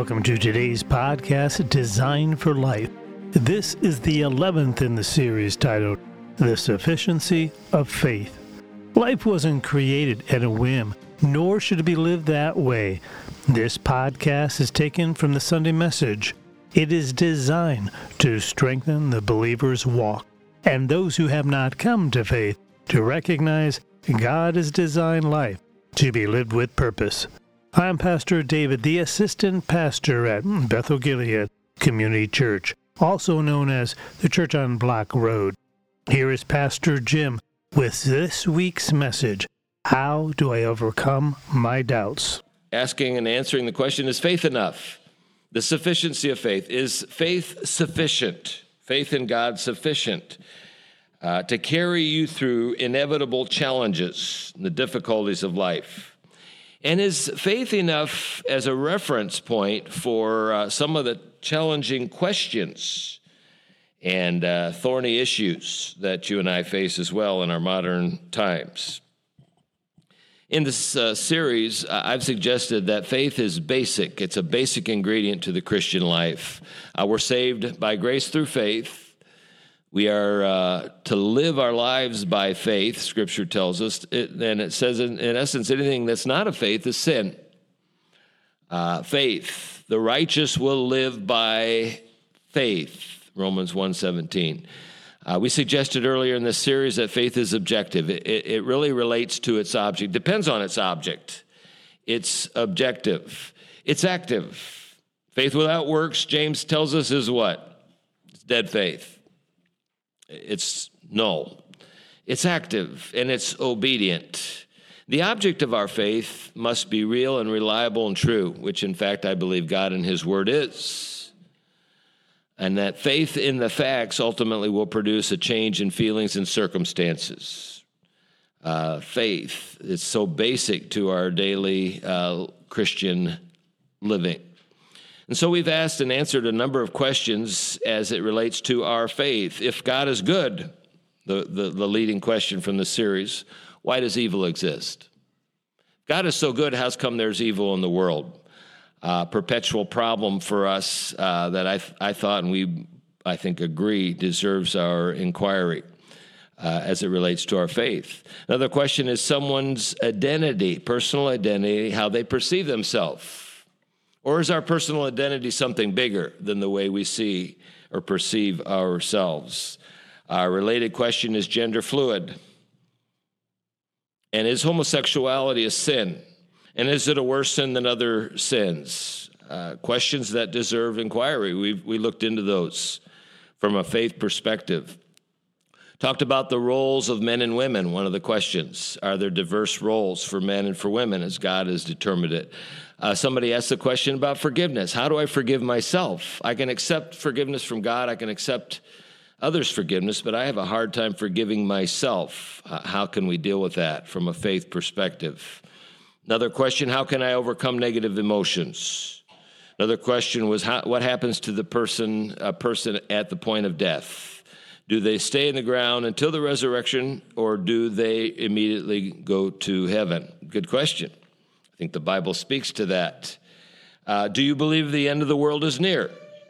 Welcome to today's podcast, Design for Life. This is the 11th in the series titled, The Sufficiency of Faith. Life wasn't created at a whim, nor should it be lived that way. This podcast is taken from the Sunday message. It is designed to strengthen the believer's walk and those who have not come to faith to recognize God has designed life to be lived with purpose. I'm Pastor David, the assistant pastor at Bethel Gilead Community Church, also known as the Church on Block Road. Here is Pastor Jim with this week's message, How Do I Overcome My Doubts? Asking and answering the question, is faith enough? The sufficiency of faith. Is faith sufficient? Faith in God sufficient to carry you through inevitable challenges, the difficulties of life? And is faith enough as a reference point for some of the challenging questions and thorny issues that you and I face as well in our modern times? In this series, I've suggested that faith is basic. It's a basic ingredient to the Christian life. We're saved by grace through faith. We are to live our lives by faith, Scripture tells us, and it says, in essence, anything that's not of faith is sin. Faith, the righteous will live by faith, Romans 1:17. We suggested earlier in this series that faith is objective. It really relates to its object, depends on its object. It's objective. It's active. Faith without works, James tells us, is what? It's dead faith. It's null. It's active, and it's obedient. The object of our faith must be real and reliable and true, which in fact I believe God and His Word is. And that faith in the facts ultimately will produce a change in feelings and circumstances. Faith is so basic to our daily Christian living. And so we've asked and answered a number of questions as it relates to our faith. If God is good, the leading question from the series, why does evil exist? God is so good, how's come there's evil in the world? Perpetual problem for us that I thought, and I think agree, deserves our inquiry as it relates to our faith. Another question is someone's identity, personal identity, how they perceive themselves. Or is our personal identity something bigger than the way we see or perceive ourselves? Our related question is gender fluid. And is homosexuality a sin? And is it a worse sin than other sins? Questions that deserve inquiry. We looked into those from a faith perspective. Talked about the roles of men and women, one of the questions. Are there diverse roles for men and for women as God has determined it? Somebody asked the question about forgiveness. How do I forgive myself? I can accept forgiveness from God. I can accept others' forgiveness, but I have a hard time forgiving myself. How can we deal with that from a faith perspective? Another question, how can I overcome negative emotions? Another question was, what happens to a person at the point of death? Do they stay in the ground until the resurrection, or do they immediately go to heaven? Good question. I think the Bible speaks to that. Do you believe the end of the world is near?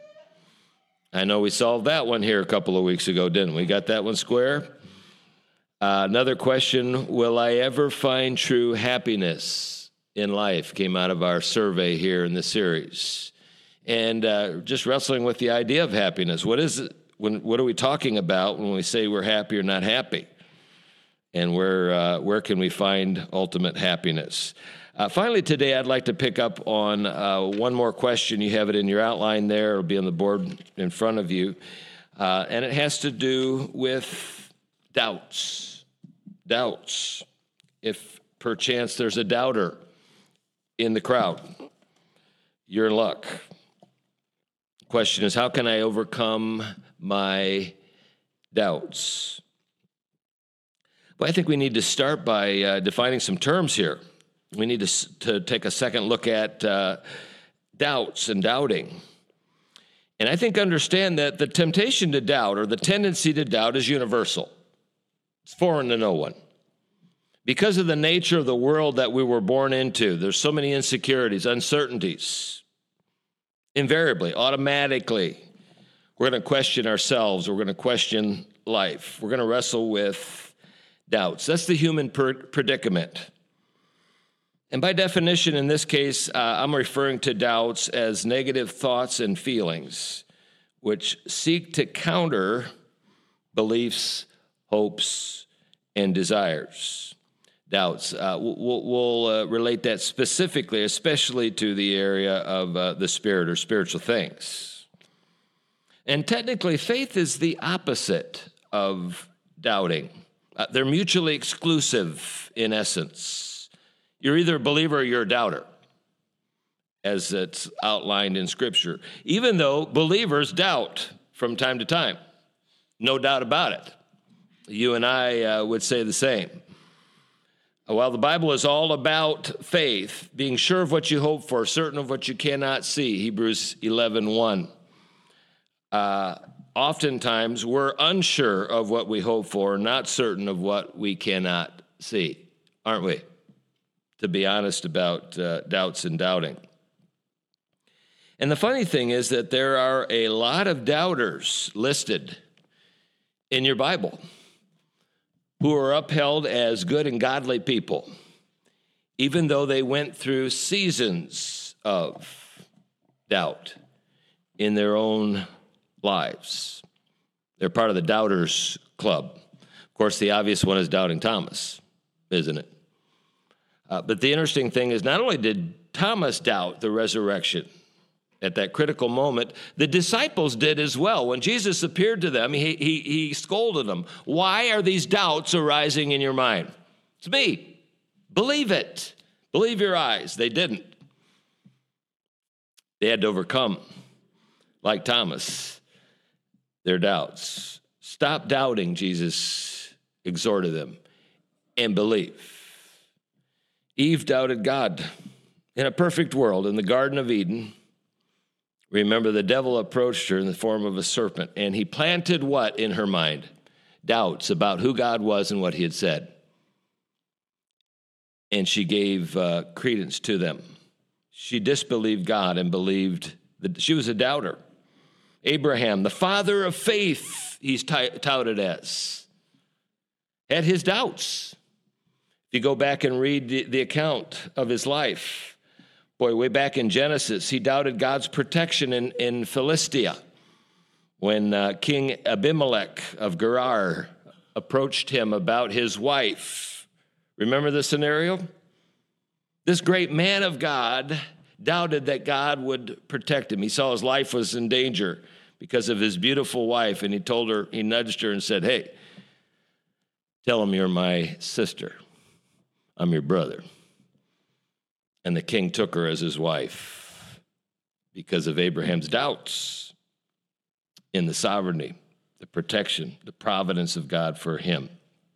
I know we solved that one here a couple of weeks ago, didn't we? Got that one square? Another question, will I ever find true happiness in life? Came out of our survey here in the series. And just wrestling with the idea of happiness. What is it? What are we talking about when we say we're happy or not happy? And where can we find ultimate happiness? Finally, today, I'd like to pick up on one more question. You have it in your outline there. It'll be on the board in front of you. And it has to do with doubts. Doubts. If perchance there's a doubter in the crowd, you're in luck. The question is, how can I overcome my doubts? Well, I think we need to start by defining some terms here. We need to take a second look at doubts and doubting. And I think understand that the temptation to doubt, or the tendency to doubt, is universal. It's foreign to no one. Because of the nature of the world that we were born into, there's so many insecurities, uncertainties. Invariably, automatically, we're going to question ourselves. We're going to question life. We're going to wrestle with doubts. That's the human predicament. And by definition, in this case, I'm referring to doubts as negative thoughts and feelings which seek to counter beliefs, hopes, and desires. Doubts. We'll relate that specifically, especially to the area of the spirit or spiritual things. And technically, faith is the opposite of doubting. They're mutually exclusive in essence. You're either a believer or you're a doubter, as it's outlined in Scripture, even though believers doubt from time to time. No doubt about it. You and I would say the same. While the Bible is all about faith, being sure of what you hope for, certain of what you cannot see, Hebrews 11:1. Oftentimes, we're unsure of what we hope for, not certain of what we cannot see, aren't we? To be honest about doubts and doubting. And the funny thing is that there are a lot of doubters listed in your Bible who are upheld as good and godly people, even though they went through seasons of doubt in their own lives. They're part of the Doubters Club. Of course, the obvious one is Doubting Thomas, isn't it? But the interesting thing is not only did Thomas doubt the resurrection at that critical moment, the disciples did as well. When Jesus appeared to them, he scolded them. Why are these doubts arising in your mind? It's me. Believe it. Believe your eyes. They didn't. They had to overcome, like Thomas, their doubts. Stop doubting, Jesus exhorted them, and believe. Eve doubted God. In a perfect world, in the Garden of Eden, remember, the devil approached her in the form of a serpent, and he planted what in her mind? Doubts about who God was and what he had said. And she gave credence to them. She disbelieved God and believed that she was a doubter. Abraham, the father of faith, he's touted as, had his doubts. If you go back and read the account of his life, boy, way back in Genesis, he doubted God's protection in Philistia when King Abimelech of Gerar approached him about his wife. Remember the scenario? This great man of God doubted that God would protect him. He saw his life was in danger because of his beautiful wife, and he nudged her and said, "Hey, tell him you're my sister. I'm your brother." And the king took her as his wife because of Abraham's doubts in the sovereignty, the protection, the providence of God for him.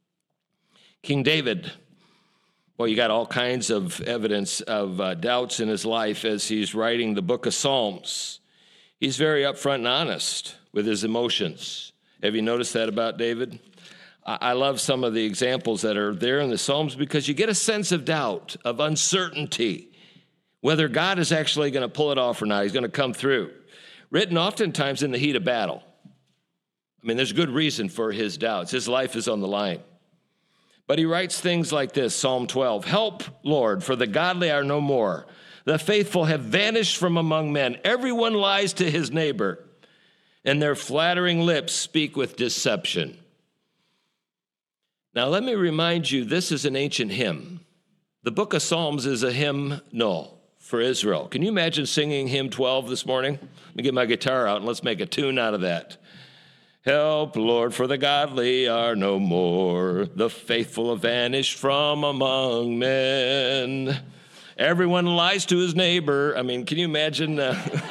King David, well, you got all kinds of evidence of doubts in his life as he's writing the book of Psalms. He's very upfront and honest with his emotions. Have you noticed that about David? I love some of the examples that are there in the Psalms because you get a sense of doubt, of uncertainty, whether God is actually going to pull it off or not. He's going to come through. Written oftentimes in the heat of battle. I mean, there's good reason for his doubts. His life is on the line. But he writes things like this, Psalm 12, "Help, Lord, for the godly are no more. The faithful have vanished from among men. Everyone lies to his neighbor, and their flattering lips speak with deception." Now, let me remind you, this is an ancient hymn. The book of Psalms is a hymnal for Israel. Can you imagine singing hymn 12 this morning? Let me get my guitar out and let's make a tune out of that. Help, Lord, for the godly are no more. The faithful have vanished from among men. Everyone lies to his neighbor. I mean, can you imagine?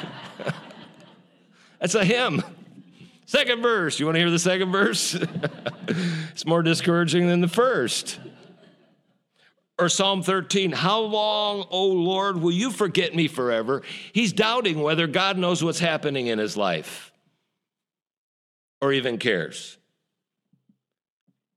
That's a hymn. Second verse. You want to hear the second verse? It's more discouraging than the first. Or Psalm 13, "How long, O Lord, will you forget me forever?" He's doubting whether God knows what's happening in his life or even cares.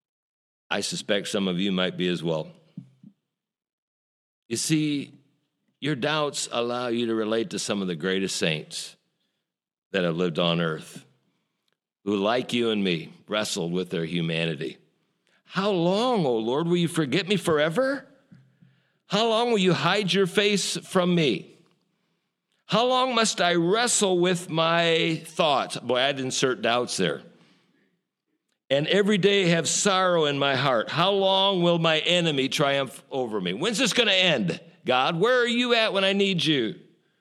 I suspect some of you might be as well. You see, your doubts allow you to relate to some of the greatest saints that have lived on earth, who, like you and me, wrestled with their humanity. How long, O Lord, will you forget me forever? How long will you hide your face from me? How long must I wrestle with my thoughts? Boy, I'd insert doubts there. And every day have sorrow in my heart. How long will my enemy triumph over me? When's this going to end? God, where are you at when I need you?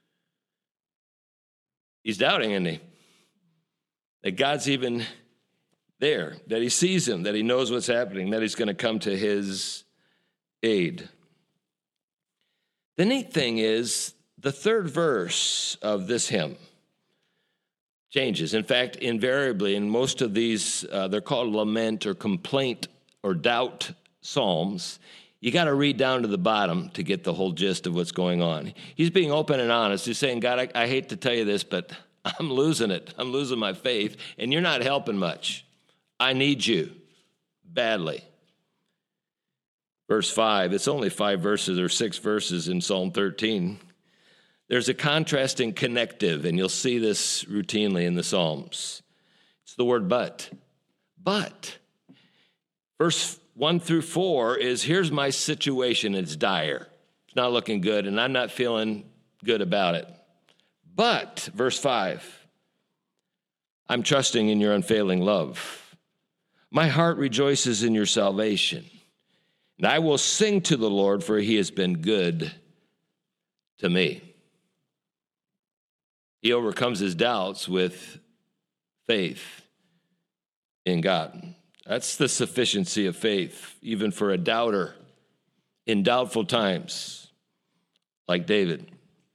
He's doubting, isn't he? That God's even there, that he sees him, that he knows what's happening, that he's going to come to his aid. The neat thing is, the third verse of this hymn changes. In fact, invariably, in most of these, they're called lament or complaint or doubt psalms. You got to read down to the bottom to get the whole gist of what's going on. He's being open and honest. He's saying, God, I hate to tell you this, but I'm losing it. I'm losing my faith, and you're not helping much. I need you badly. Verse 5, it's only 5 verses or 6 verses in Psalm 13. There's a contrasting connective, and you'll see this routinely in the Psalms. It's the word but. But. Verse 1 through 4 is, here's my situation. It's dire. It's not looking good, and I'm not feeling good about it. But, verse 5, I'm trusting in your unfailing love. My heart rejoices in your salvation, and I will sing to the Lord, for he has been good to me. He overcomes his doubts with faith in God. That's the sufficiency of faith, even for a doubter in doubtful times, like David.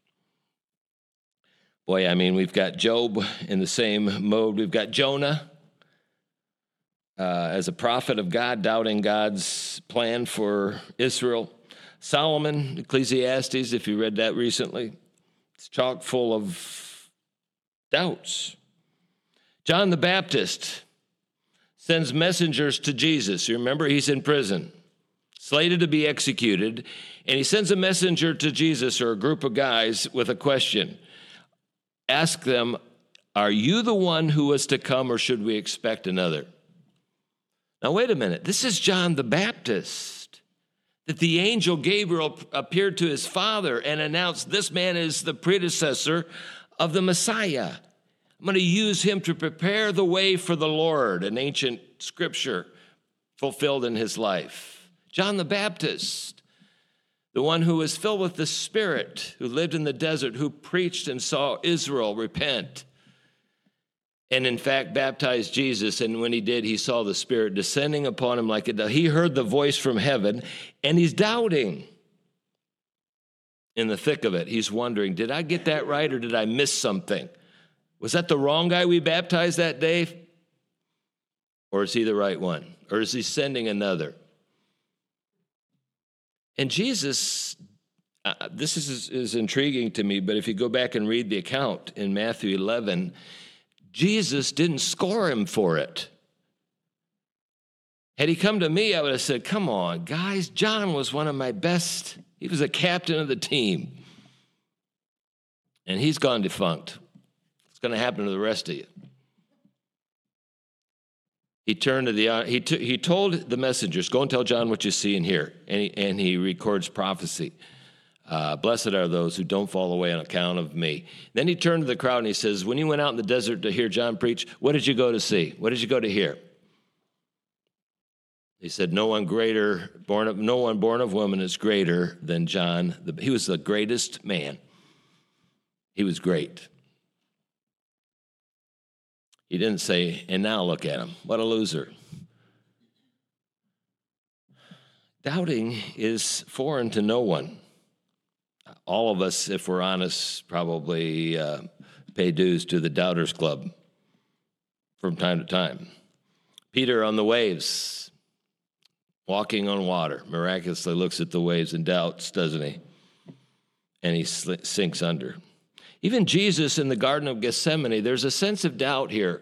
Boy, I mean, we've got Job in the same mode. We've got Jonah as a prophet of God, doubting God's plan for Israel. Solomon, Ecclesiastes, if you read that recently, it's chock full of doubts. John the Baptist sends messengers to Jesus. You remember, he's in prison, slated to be executed, and he sends a messenger to Jesus or a group of guys with a question. Ask them, are you the one who was to come, or should we expect another? Now, wait a minute. This is John the Baptist, that the angel Gabriel appeared to his father and announced, this man is the predecessor of the Messiah. I'm going to use him to prepare the way for the Lord, an ancient scripture fulfilled in his life. John the Baptist, the one who was filled with the Spirit, who lived in the desert, who preached and saw Israel repent, and in fact baptized Jesus. And when he did, he saw the Spirit descending upon him like a dove. He heard the voice from heaven, and he's doubting. In the thick of it, he's wondering, did I get that right, or did I miss something? Was that the wrong guy we baptized that day? Or is he the right one? Or is he sending another? And Jesus, this is intriguing to me, but if you go back and read the account in Matthew 11, Jesus didn't score him for it. Had he come to me, I would have said, come on, guys, John was one of my best. He was a captain of the team. And he's gone defunct. It's going to happen to the rest of you. He turned to he told the messengers, go and tell John what you see and hear. And he records prophecy. Blessed are those who don't fall away on account of me. Then he turned to the crowd and he says, when you went out in the desert to hear John preach, what did you go to see? What did you go to hear? He said, no one born of woman is greater than John. He was the greatest man. He was great. He didn't say, and now look at him. What a loser. Doubting is foreign to no one. All of us, if we're honest, probably pay dues to the Doubters Club from time to time. Peter on the waves, walking on water, miraculously looks at the waves and doubts, doesn't he? And he sinks under. Even Jesus in the Garden of Gethsemane, there's a sense of doubt here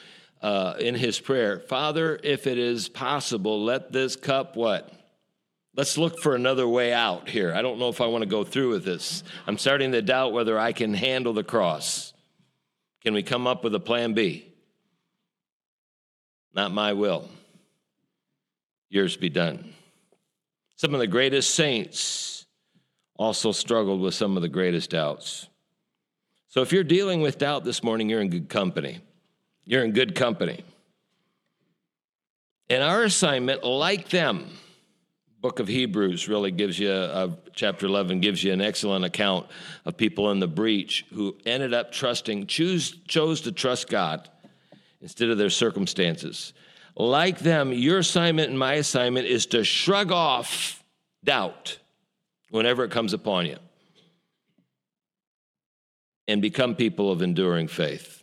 in his prayer. Father, if it is possible, let this cup, what? Let's look for another way out here. I don't know if I want to go through with this. I'm starting to doubt whether I can handle the cross. Can we come up with a plan B? Not my will. Yours be done. Some of the greatest saints also struggled with some of the greatest doubts. So if you're dealing with doubt this morning, you're in good company. You're in good company. And our assignment, like them, book of Hebrews really gives you, chapter 11 gives you an excellent account of people in the breach who ended up chose to trust God instead of their circumstances. Like them, your assignment and my assignment is to shrug off doubt whenever it comes upon you and become people of enduring faith.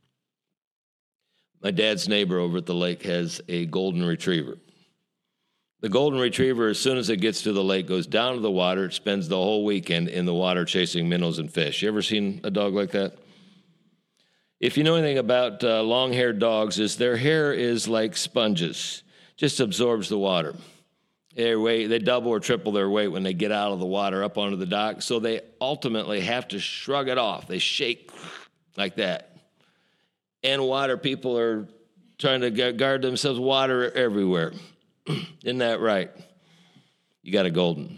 My dad's neighbor over at the lake has a golden retriever. The golden retriever, as soon as it gets to the lake, goes down to the water, spends the whole weekend in the water chasing minnows and fish. You ever seen a dog like that? If you know anything about long-haired dogs, their hair is like sponges, just absorbs the water. They double or triple their weight when they get out of the water up onto the dock, so they ultimately have to shrug it off. They shake like that. And water people are trying to guard themselves, water everywhere. Isn't that right? You got a golden.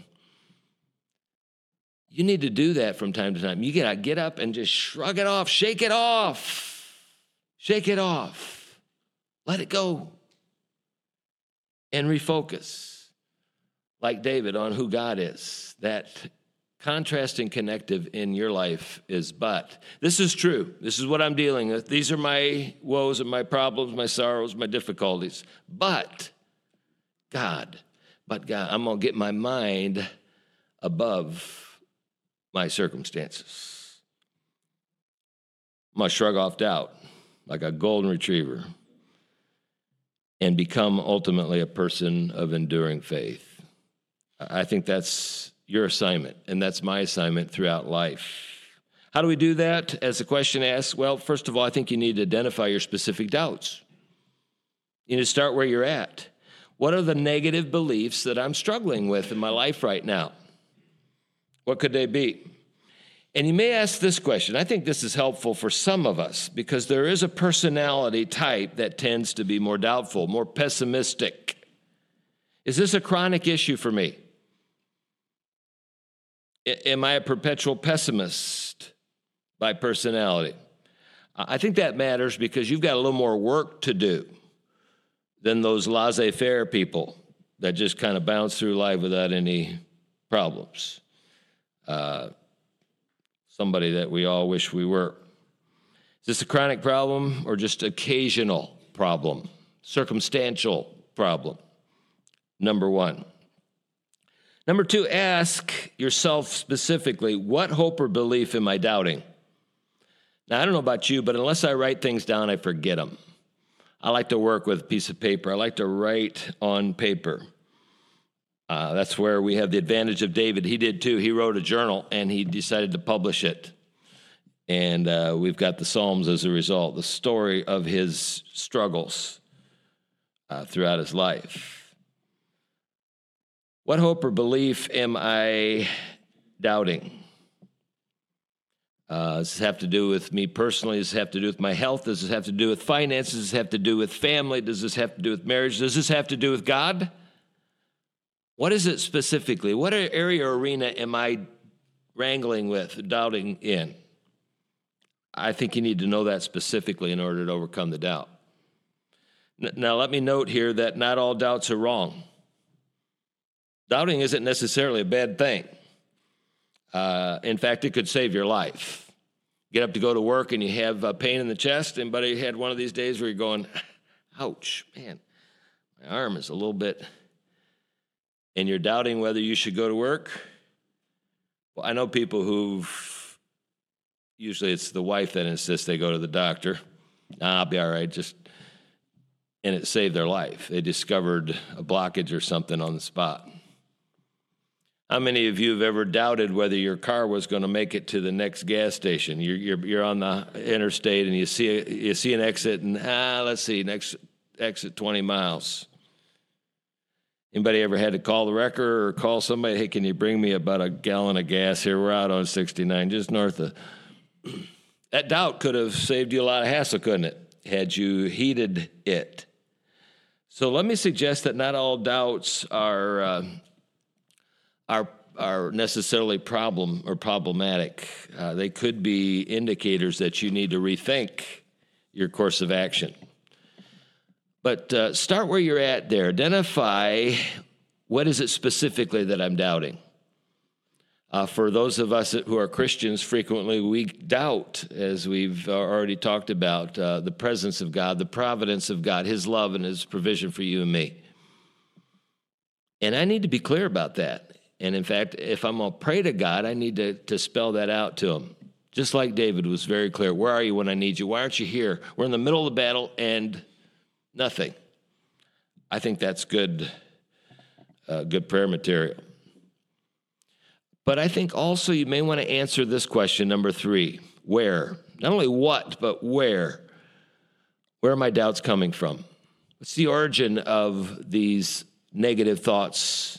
You need to do that from time to time. You got to get up and just shrug it off, shake it off. Shake it off. Let it go. And refocus, like David, on who God is. That contrasting connective in your life is but. This is true. This is what I'm dealing with. These are my woes and my problems, my sorrows, my difficulties. But God, I'm going to get my mind above my circumstances. I'm going to shrug off doubt like a golden retriever and become ultimately a person of enduring faith. I think that's your assignment, and that's my assignment throughout life. How do we do that? As the question asks, well, first of all, I think you need to identify your specific doubts. You need to start where you're at. What are the negative beliefs that I'm struggling with in my life right now? What could they be? And you may ask this question. I think this is helpful for some of us because there is a personality type that tends to be more doubtful, more pessimistic. Is this a chronic issue for me? Am I a perpetual pessimist by personality? I think that matters because you've got a little more work to do than those laissez-faire people that just kind of bounce through life without any problems. Somebody that we all wish we were. Is this a chronic problem or just occasional problem? Circumstantial problem? Number one. Number two, ask yourself specifically, what hope or belief am I doubting? Now, I don't know about you, but unless I write things down, I forget them. I like to work with a piece of paper. I like to write on paper. That's where we have the advantage of David. He did too. He wrote a journal, and he decided to publish it. And we've got the Psalms as a result, the story of his struggles throughout his life. What hope or belief am I doubting? Does this have to do with me personally? Does this have to do with my health? Does this have to do with finances? Does this have to do with family? Does this have to do with marriage? Does this have to do with God? What is it specifically? What area or arena am I wrangling with, doubting in? I think you need to know that specifically in order to overcome the doubt. Now, let me note here that not all doubts are wrong. Doubting isn't necessarily a bad thing. In fact, it could save your life. Get up to go to work and you have pain in the chest. Anybody had one of these days where you're going, ouch, man, my arm is a little bit, and you're doubting whether you should go to work? Well, I know people usually it's the wife that insists they go to the doctor. I'll be all right, and it saved their life. They discovered a blockage or something on the spot. How many of you have ever doubted whether your car was going to make it to the next gas station? You're on the interstate and you see an exit and let's see, next exit 20 miles. Anybody ever had to call the wrecker or call somebody, hey, can you bring me about a gallon of gas here? We're out on 69, just north of. That doubt could have saved you a lot of hassle, couldn't it, had you heeded it? So let me suggest that not all doubts are necessarily problematic. They could be indicators that you need to rethink your course of action. But start where you're at there. Identify what is it specifically that I'm doubting. For those of us who are Christians, frequently we doubt, as we've already talked about, the presence of God, the providence of God, his love and his provision for you and me. And I need to be clear about that. And in fact, if I'm going to pray to God, I need to spell that out to him. Just like David was very clear. Where are you when I need you? Why aren't you here? We're in the middle of the battle and nothing. I think that's good prayer material. But I think also you may want to answer this question, number 3. Where? Not only what, but where? Where are my doubts coming from? What's the origin of these negative thoughts?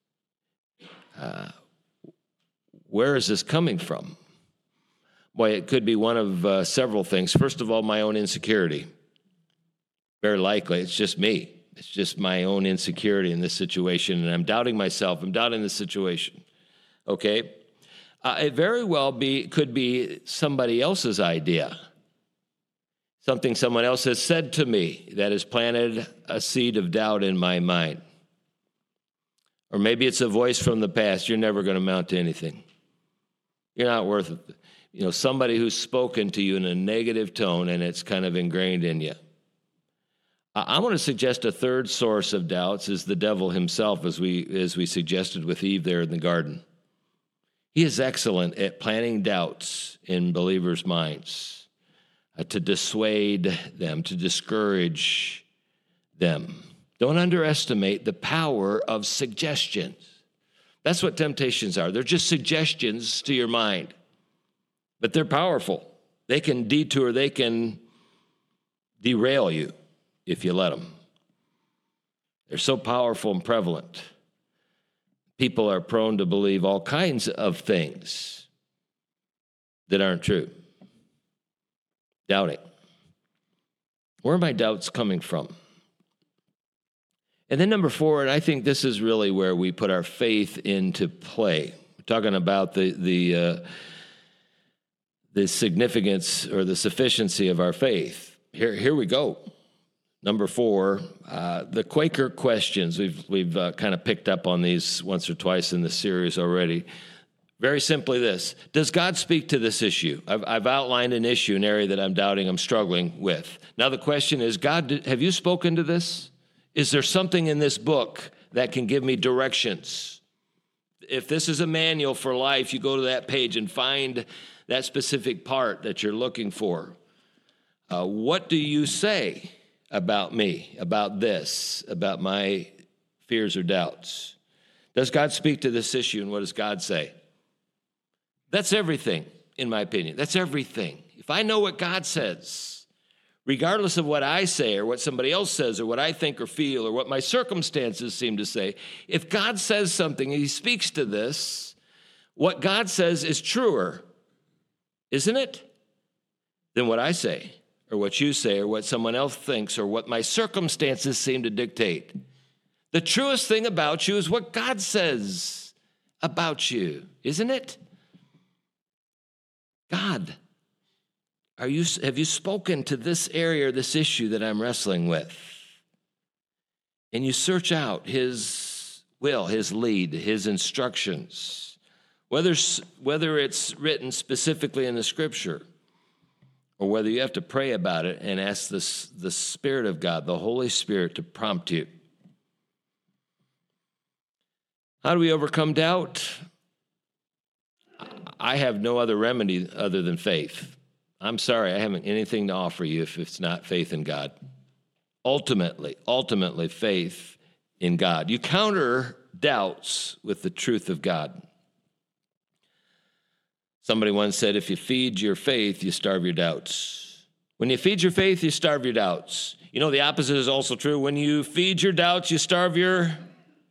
Where is this coming from? Boy, it could be one of several things. First of all, my own insecurity. Very likely, it's just me. It's just my own insecurity in this situation, and I'm doubting myself. I'm doubting the situation. Okay? It very well could be somebody else's idea. Something someone else has said to me that has planted a seed of doubt in my mind. Or maybe it's a voice from the past. You're never going to amount to anything. You're not worth it. Somebody who's spoken to you in a negative tone and it's kind of ingrained in you. I want to suggest a third source of doubts is the devil himself, as we suggested with Eve there in the garden. He is excellent at planting doubts in believers' minds to dissuade them, to discourage them. Don't underestimate the power of suggestions. That's what temptations are. They're just suggestions to your mind, but they're powerful. They can detour, they can derail you if you let them. They're so powerful and prevalent. People are prone to believe all kinds of things that aren't true. Doubting. Where are my doubts coming from? And then number 4, and I think this is really where we put our faith into play. We're talking about the significance or the sufficiency of our faith. Here we go. Number 4, the Quaker questions. We've kind of picked up on these once or twice in the series already. Very simply this: does God speak to this issue? I've outlined an issue, an area that I'm doubting, I'm struggling with. Now the question is, God, have you spoken to this? Is there something in this book that can give me directions? If this is a manual for life, you go to that page and find that specific part that you're looking for. What do you say about me, about this, about my fears or doubts? Does God speak to this issue, and what does God say? That's everything, in my opinion. That's everything. If I know what God says, regardless of what I say or what somebody else says or what I think or feel or what my circumstances seem to say, if God says something and he speaks to this, what God says is truer, isn't it, than what I say or what you say or what someone else thinks or what my circumstances seem to dictate. The truest thing about you is what God says about you, isn't it? God, have you spoken to this area or this issue that I'm wrestling with? And you search out his will, his lead, his instructions, whether it's written specifically in the scripture or whether you have to pray about it and ask the Spirit of God, the Holy Spirit, to prompt you. How do we overcome doubt? I have no other remedy other than faith. I'm sorry, I haven't anything to offer you if it's not faith in God. Ultimately, faith in God. You counter doubts with the truth of God. Somebody once said, if you feed your faith, you starve your doubts. When you feed your faith, you starve your doubts. You know, the opposite is also true. When you feed your doubts, you starve your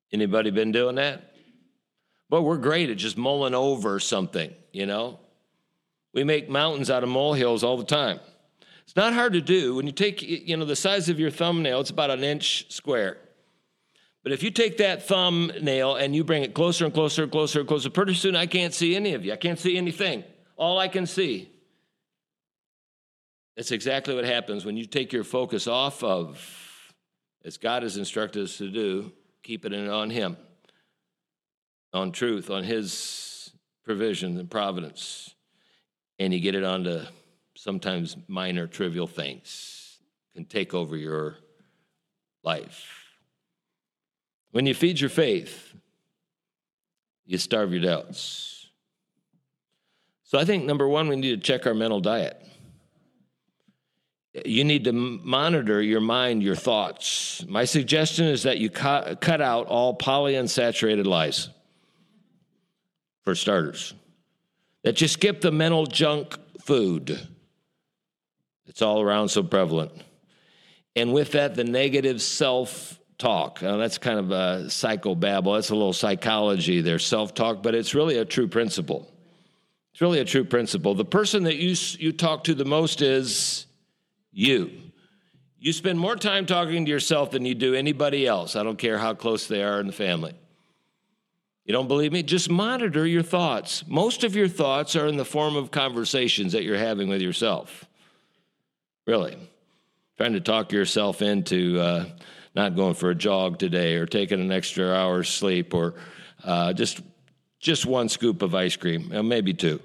Anybody been doing that? Well, we're great at just mulling over something, you know. We make mountains out of molehills all the time. It's not hard to do. When you take, the size of your thumbnail, it's about 1 inch square. But if you take that thumbnail and you bring it closer and closer and closer and closer, pretty soon I can't see any of you. I can't see anything. All I can see. That's exactly what happens when you take your focus off of, as God has instructed us to do, keep it on Him, on truth, on His provision and providence, and you get it onto sometimes minor, trivial things, can take over your life. When you feed your faith, you starve your doubts. So I think, number one, we need to check our mental diet. You need to monitor your mind, your thoughts. My suggestion is that you cut out all polyunsaturated lies, for starters. That you skip the mental junk food. It's all around so prevalent. And with that, the negative self-talk. Now, that's kind of a psychobabble. That's a little psychology there, self-talk, but it's really a true principle. It's really a true principle. The person that you talk to the most is you. You spend more time talking to yourself than you do anybody else. I don't care how close they are in the family. You don't believe me? Just monitor your thoughts. Most of your thoughts are in the form of conversations that you're having with yourself. Really. Trying to talk yourself into not going for a jog today or taking an extra hour's sleep or just one scoop of ice cream, maybe two.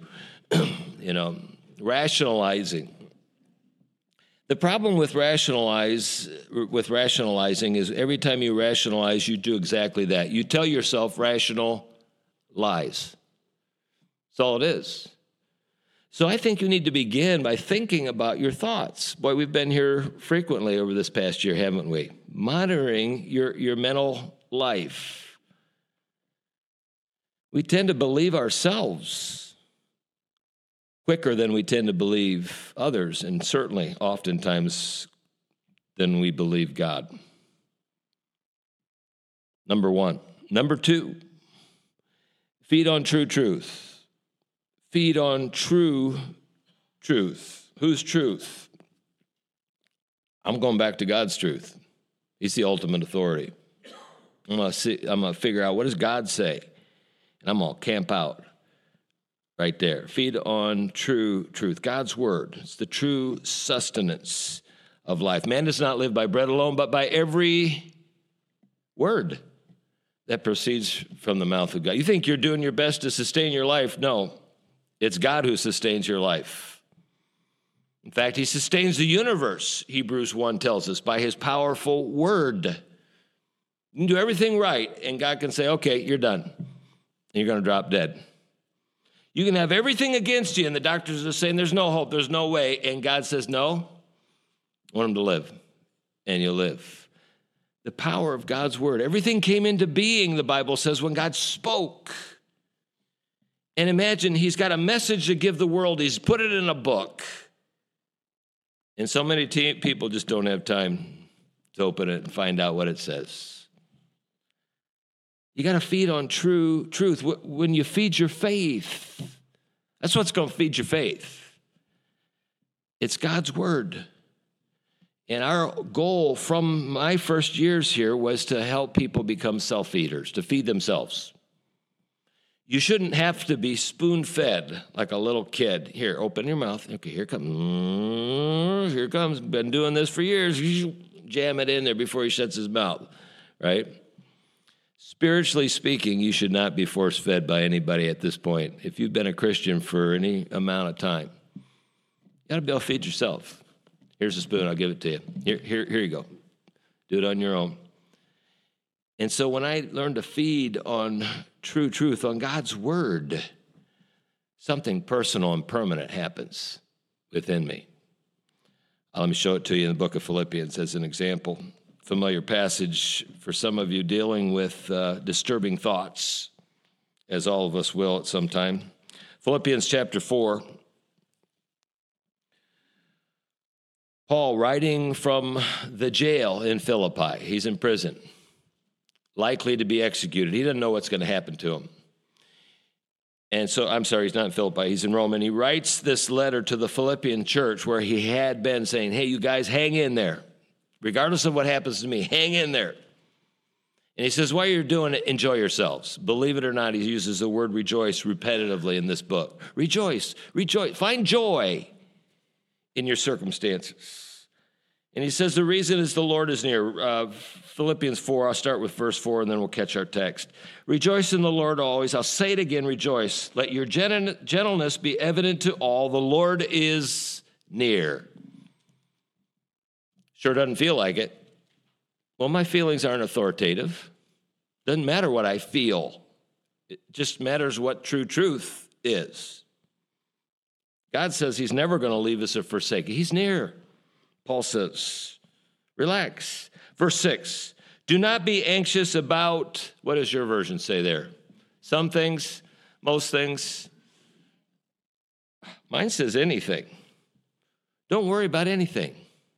Rationalizing. The problem with rationalizing is every time you rationalize, you do exactly that. You tell yourself rational lies. That's all it is. So I think you need to begin by thinking about your thoughts. Boy, we've been here frequently over this past year, haven't we? Monitoring your mental life. We tend to believe ourselves quicker than we tend to believe others, and certainly oftentimes than we believe God. Number one. Number two, feed on true truth. Feed on true truth. Whose truth? I'm going back to God's truth. He's the ultimate authority. I'm going to figure out, what does God say? And I'm going to camp out right there. Feed on true truth. God's word. It's the true sustenance of life. Man does not live by bread alone, but by every word that proceeds from the mouth of God. You think you're doing your best to sustain your life? No. It's God who sustains your life. In fact, He sustains the universe, Hebrews 1 tells us, by His powerful word. You can do everything right, and God can say, okay, you're done. And you're going to drop dead. You can have everything against you, and the doctors are saying there's no hope, there's no way, and God says, no, I want them to live, and you'll live. The power of God's word. Everything came into being, the Bible says, when God spoke. And imagine He's got a message to give the world. He's put it in a book. And so many people just don't have time to open it and find out what it says. You got to feed on true truth. When you feed your faith, that's what's going to feed your faith. It's God's word. And our goal from my first years here was to help people become self-feeders, to feed themselves. You shouldn't have to be spoon-fed like a little kid. Here, open your mouth. Okay, here comes. Here comes. Been doing this for years. You jam it in there before he shuts his mouth, right? Spiritually speaking, you should not be force-fed by anybody at this point. If you've been a Christian for any amount of time, you got to be able to feed yourself. Here's a spoon. I'll give it to you. Here you go. Do it on your own. And so when I learned to feed on true truth, on God's word, something personal and permanent happens within me. Let me show it to you in the book of Philippians as an example. Familiar passage for some of you dealing with disturbing thoughts, as all of us will at some time. Philippians chapter 4. Paul writing from the jail in Philippi. He's in prison. likely to be executed. He doesn't know what's going to happen to him. And so, I'm sorry, he's not in Philippi, he's in Rome. And he writes this letter to the Philippian church where he had been saying, hey, you guys, hang in there. Regardless of what happens to me, hang in there. And he says, while you're doing it, enjoy yourselves. Believe it or not, he uses the word rejoice repetitively in this book. Rejoice, rejoice. Find joy in your circumstances. And he says the reason is the Lord is near. Philippians 4, I'll start with verse 4, and then we'll catch our text. Rejoice in the Lord always. I'll say it again, rejoice. Let your gentleness be evident to all. The Lord is near. Sure doesn't feel like it. Well, my feelings aren't authoritative. Doesn't matter what I feel. It just matters what true truth is. God says he's never going to leave us or forsake us. He's near. Paul says, relax. Verse 6, do not be anxious about, what does your version say there? Some things, most things. Mine says anything. Don't worry about anything.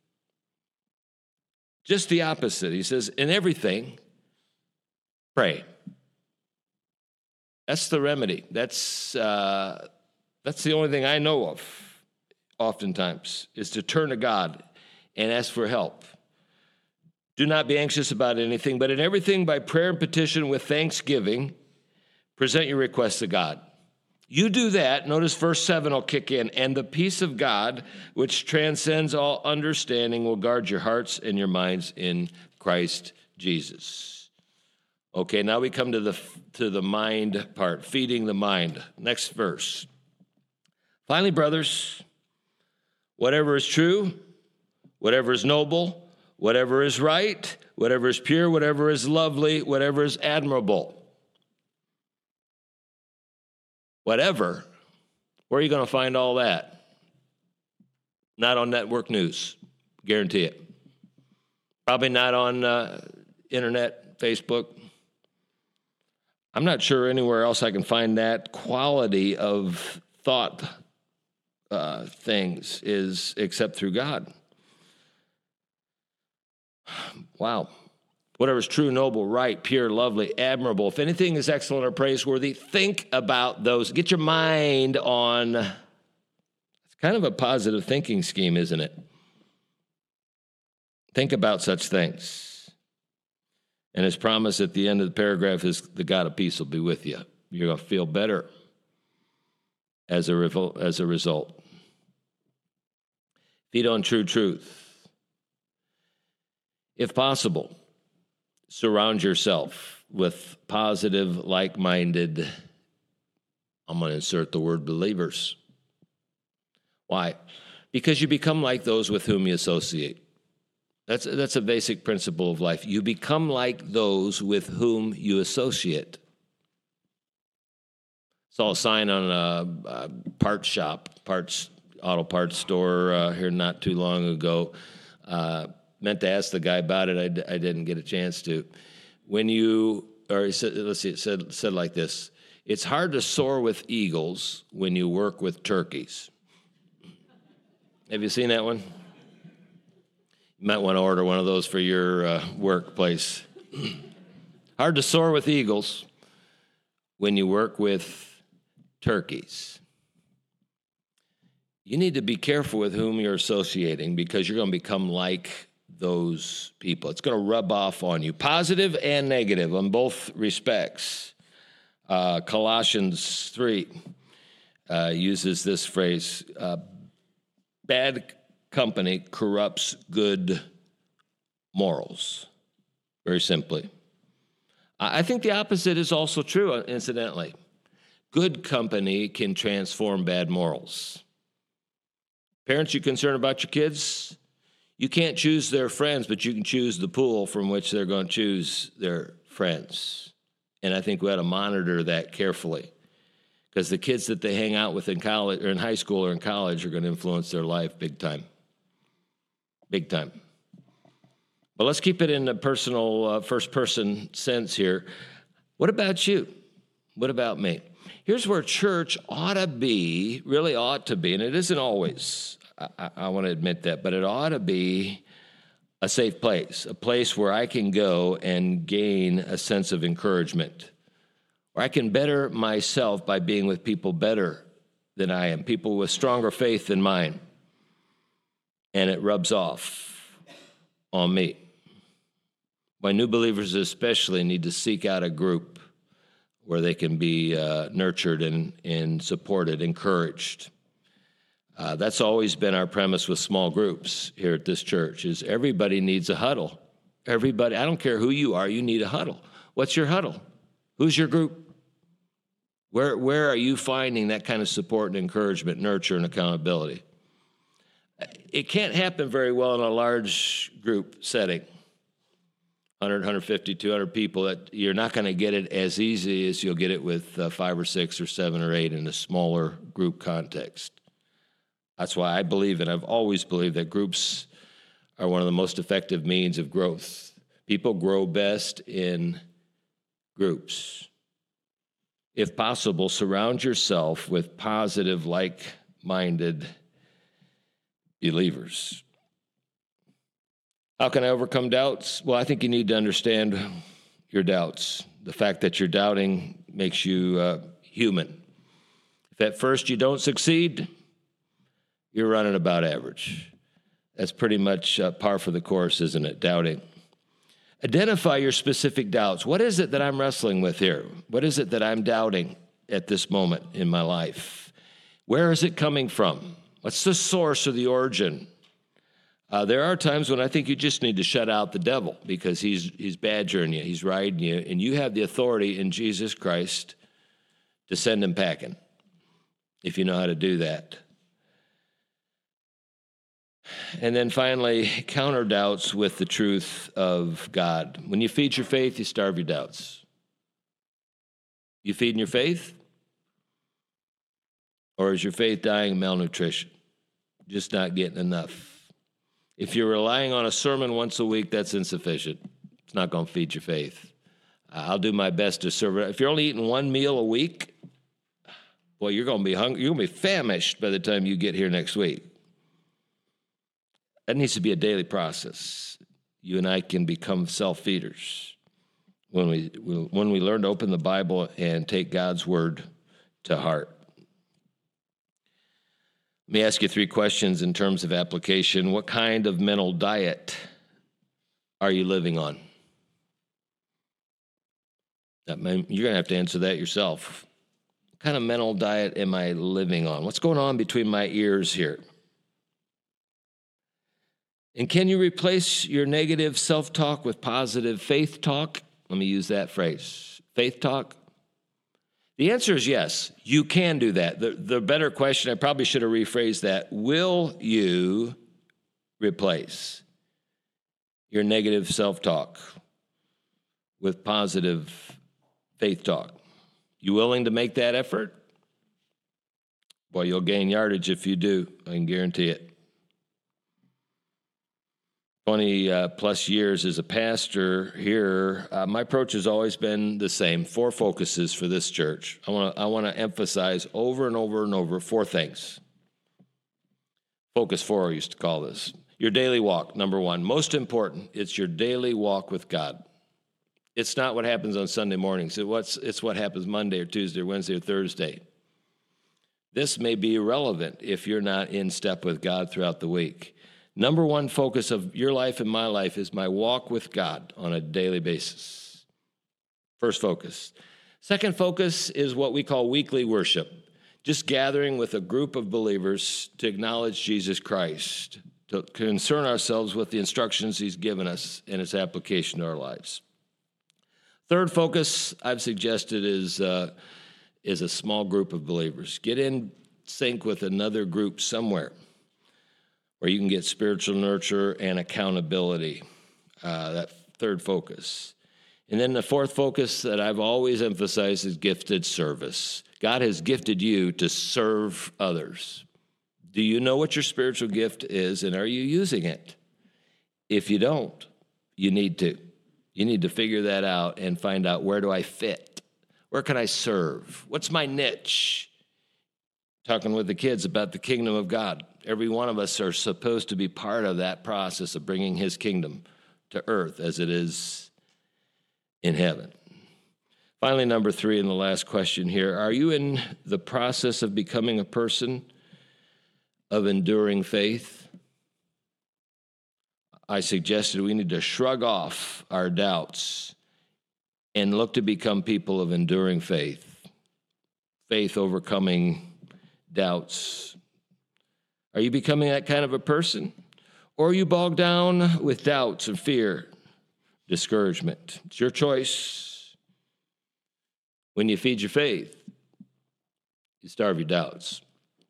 Just the opposite. He says, in everything, pray. That's the remedy. That's the only thing I know of oftentimes, is to turn to God and ask for help. Do not be anxious about anything, but in everything by prayer and petition with thanksgiving, present your requests to God. You do that, notice verse 7 will kick in, and the peace of God, which transcends all understanding, will guard your hearts and your minds in Christ Jesus. Okay, now we come to the mind part, feeding the mind. Next verse. Finally, brothers, whatever is true, whatever is noble, whatever is right, whatever is pure, whatever is lovely, whatever is admirable. Whatever. Where are you going to find all that? Not on network news. Guarantee it. Probably not on internet, Facebook. I'm not sure anywhere else I can find that quality of thought things is except through God. Wow. Whatever is true, noble, right, pure, lovely, admirable. If anything is excellent or praiseworthy, think about those. Get your mind on. It's kind of a positive thinking scheme, isn't it? Think about such things. And his promise at the end of the paragraph is the God of peace will be with you. You're going to feel better as a result. Feed on true truth. If possible, surround yourself with positive, like-minded, I'm going to insert the word believers. Why? Because you become like those with whom you associate. That's a basic principle of life. You become like those with whom you associate. Saw a sign on a parts shop, auto parts store here not too long ago. Meant to ask the guy about it. I didn't get a chance to. He said, let's see, it said like this: it's hard to soar with eagles when you work with turkeys. Have you seen that one? You might want to order one of those for your workplace. Hard to soar with eagles when you work with turkeys. You need to be careful with whom you're associating because you're going to become like those people. It's going to rub off on you, positive and negative on both respects. Colossians 3 uses this phrase, bad company corrupts good morals, very simply. I think the opposite is also true, incidentally. Good company can transform bad morals. Parents, you concerned about your kids? You can't choose their friends, but you can choose the pool from which they're going to choose their friends. And I think we ought to monitor that carefully because the kids that they hang out with in college or in high school or in college are going to influence their life big time. Big time. But let's keep it in a personal, first-person sense here. What about you? What about me? Here's where church ought to be, really ought to be, and it isn't always. I want to admit that, but it ought to be a safe place, a place where I can go and gain a sense of encouragement, where I can better myself by being with people better than I am, people with stronger faith than mine, and it rubs off on me. My new believers especially need to seek out a group where they can be nurtured and supported, encouraged. That's always been our premise with small groups here at this church, is everybody needs a huddle. Everybody, I don't care who you are, you need a huddle. What's your huddle? Who's your group? Where are you finding that kind of support and encouragement, nurture, and accountability? It can't happen very well in a large group setting, 100, 150, 200 people. That you're not going to get it as easy as you'll get it with 5 or 6 or 7 or 8 in a smaller group context. That's why I believe, and I've always believed, that groups are one of the most effective means of growth. People grow best in groups. If possible, surround yourself with positive, like-minded believers. How can I overcome doubts? Well, I think you need to understand your doubts. The fact that you're doubting makes you human. If at first you don't succeed, you're running about average. That's pretty much par for the course, isn't it? Doubting. Identify your specific doubts. What is it that I'm wrestling with here? What is it that I'm doubting at this moment in my life? Where is it coming from? What's the source or the origin? There are times when I think you just need to shut out the devil because he's badgering you, he's riding you, and you have the authority in Jesus Christ to send him packing, if you know how to do that. And then finally, counter doubts with the truth of God. When you feed your faith, you starve your doubts. You feeding your faith? Or is your faith dying of malnutrition? Just not getting enough. If you're relying on a sermon once a week, that's insufficient. It's not going to feed your faith. I'll do my best to serve it. If you're only eating one meal a week, boy, you're going to be hungry. You're going to be famished by the time you get here next week. That needs to be a daily process. You and I can become self-feeders when we learn to open the Bible and take God's word to heart. Let me ask you 3 questions in terms of application. What kind of mental diet are you living on? You're going to have to answer that yourself. What kind of mental diet am I living on? What's going on between my ears here? And can you replace your negative self-talk with positive faith talk? Let me use that phrase. Faith talk? The answer is yes, you can do that. The better question, I probably should have rephrased that. Will you replace your negative self-talk with positive faith talk? You willing to make that effort? Boy, you'll gain yardage if you do. I can guarantee it. 20 plus years as a pastor here, my approach has always been the same. 4 focuses for this church. I want to emphasize over and over and over 4 things. Focus 4, I used to call this. Your daily walk, number 1. Most important, it's your daily walk with God. It's not what happens on Sunday mornings. It's what happens Monday or Tuesday or Wednesday or Thursday. This may be irrelevant if you're not in step with God throughout the week. Number 1 focus of your life and my life is my walk with God on a daily basis. First focus. Second focus is what we call weekly worship, just gathering with a group of believers to acknowledge Jesus Christ, to concern ourselves with the instructions he's given us and its application to our lives. Third focus I've suggested is a small group of believers. Get in sync with another group somewhere where you can get spiritual nurture and accountability, that third focus. And then the fourth focus that I've always emphasized is gifted service. God has gifted you to serve others. Do you know what your spiritual gift is, and are you using it? If you don't, you need to. You need to figure that out and find out, where do I fit? Where can I serve? What's my niche? Talking with the kids about the kingdom of God. Every one of us are supposed to be part of that process of bringing his kingdom to earth as it is in heaven. Finally, number 3, and the last question here, are you in the process of becoming a person of enduring faith? I suggested we need to shrug off our doubts and look to become people of enduring faith, faith overcoming doubts. Are you becoming that kind of a person? Or are you bogged down with doubts and fear, discouragement? It's your choice. When you feed your faith, you starve your doubts.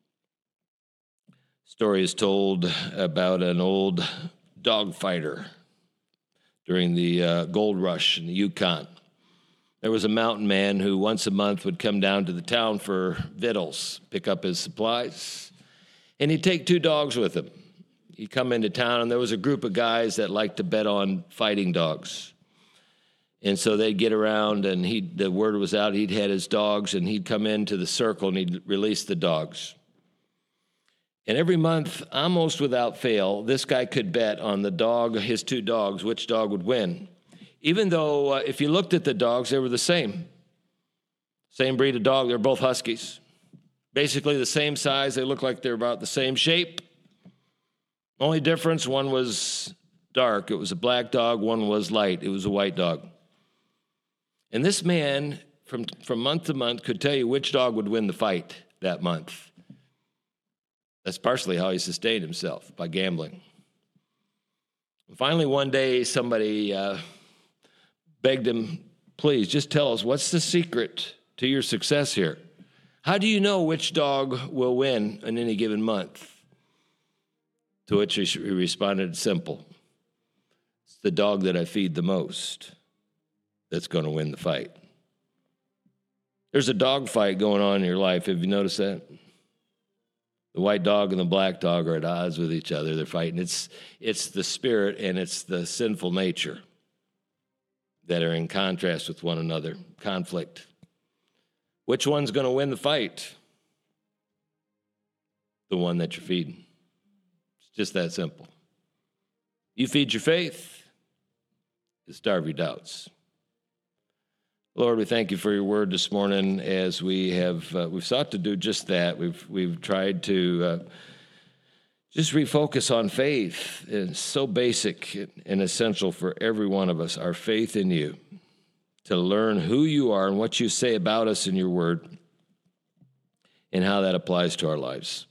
Story is told about an old dog fighter during the gold rush in the Yukon. There was a mountain man who once a month would come down to the town for victuals, pick up his supplies, and he'd take 2 dogs with him. He'd come into town, and there was a group of guys that liked to bet on fighting dogs. And so they'd get around, and the word was out, he'd had his dogs, and he'd come into the circle, and he'd release the dogs. And every month, almost without fail, this guy could bet on the dog, his 2 dogs, which dog would win. Even though if you looked at the dogs, they were the same. Same breed of dog, they're both huskies. Basically the same size, they looked like they're about the same shape. Only difference, one was dark, it was a black dog, one was light, it was a white dog. And this man, from month to month, could tell you which dog would win the fight that month. That's partially how he sustained himself, by gambling. And finally, one day, somebody begged him, please, just tell us, what's the secret to your success here? How do you know which dog will win in any given month? To which he responded, simple. It's the dog that I feed the most that's going to win the fight. There's a dog fight going on in your life. Have you noticed that? The white dog and the black dog are at odds with each other. They're fighting. It's the spirit and it's the sinful nature that are in contrast with one another, conflict. Which one's going to win the fight? The one that you're feeding. It's just that simple. You feed your faith, you starve your doubts. Lord, we thank you for your word this morning as we've sought to do just that. We've tried to just refocus on faith. It's so basic and essential for every one of us, our faith in you, to learn who you are and what you say about us in your word and how that applies to our lives.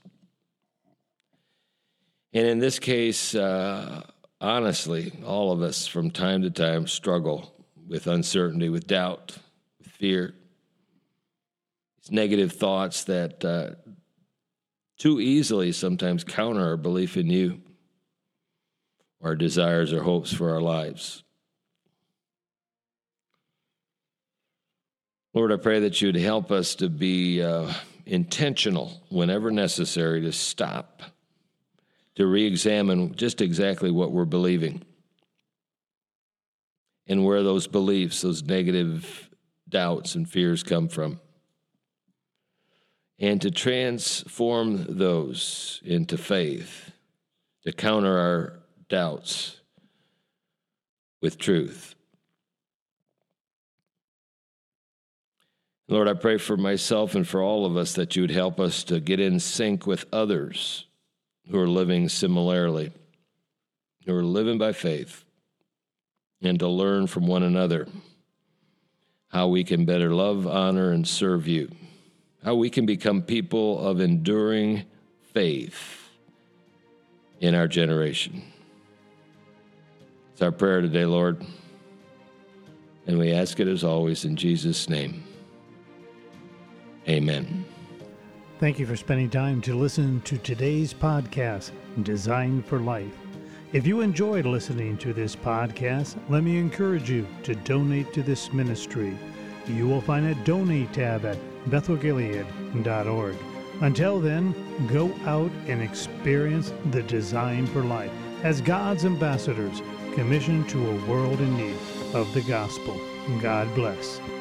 And in this case, honestly, all of us from time to time struggle with uncertainty, with doubt, with fear. These negative thoughts that too easily sometimes counter our belief in you, our desires or hopes for our lives. Lord, I pray that you'd help us to be intentional whenever necessary to stop, to re-examine just exactly what we're believing. And where those beliefs, those negative doubts and fears come from. And to transform those into faith, to counter our doubts with truth. Lord, I pray for myself and for all of us that you would help us to get in sync with others who are living similarly, who are living by faith, and to learn from one another how we can better love, honor, and serve you, how we can become people of enduring faith in our generation. It's our prayer today, Lord, and we ask it as always in Jesus' name. Amen. Thank you for spending time to listen to today's podcast, Designed for Life. If you enjoyed listening to this podcast, let me encourage you to donate to this ministry. You will find a donate tab at bethelgilead.org. Until then, go out and experience the design for life as God's ambassadors commissioned to a world in need of the gospel. God bless.